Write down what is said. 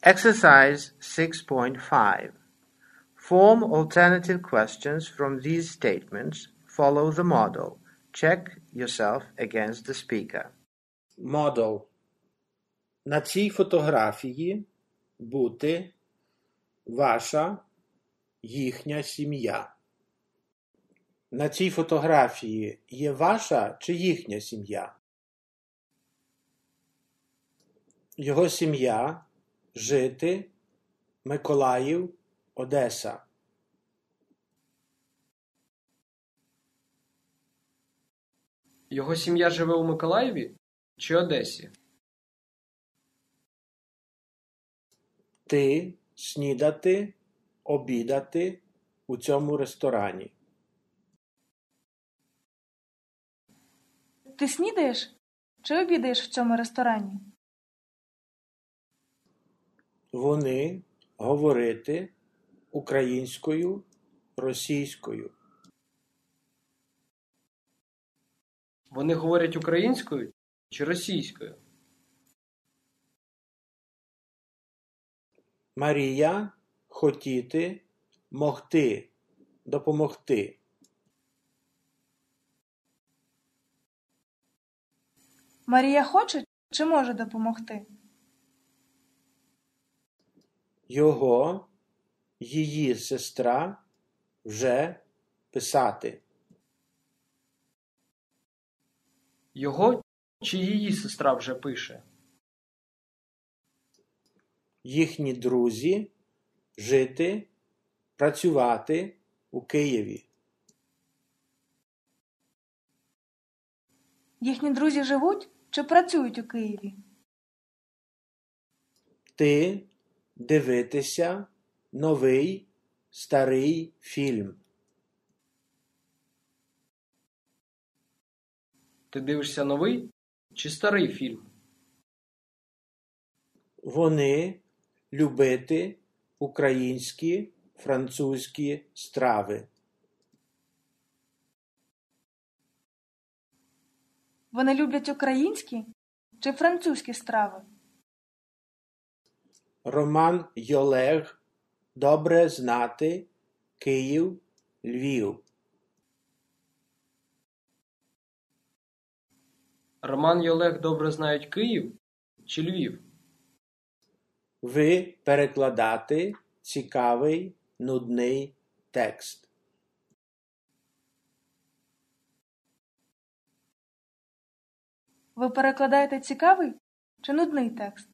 Exercise 6.5. Form alternative questions from these statements. Follow the model. Check yourself against the speaker. Model. На цій фотографії бути ваша, їхня сім'я. На цій фотографії є ваша чи їхня сім'я? Його сім'я – жити, Миколаїв, Одеса. Його сім'я живе у Миколаєві чи Одесі? Ти снідати, обідати у цьому ресторані. Ти снідаєш чи обідаєш в цьому ресторані? Вони говорити українською, російською. Вони говорять українською чи російською? Марія хотіти, могти, допомогти. Марія хоче чи може допомогти? Його, її сестра вже писати. Його чи її сестра вже пише? Їхні друзі жити, працювати у Києві. Їхні друзі живуть чи працюють у Києві? Ти дивитися новий, старий фільм. Ти дивишся новий чи старий фільм? Вони любити українські, французькі страви. Вони люблять українські чи французькі страви? Роман й Олег добре знати Київ, Львів. Роман і Олег добре знають Київ чи Львів? Ви перекладати цікавий, нудний текст. Ви перекладаєте цікавий чи нудний текст?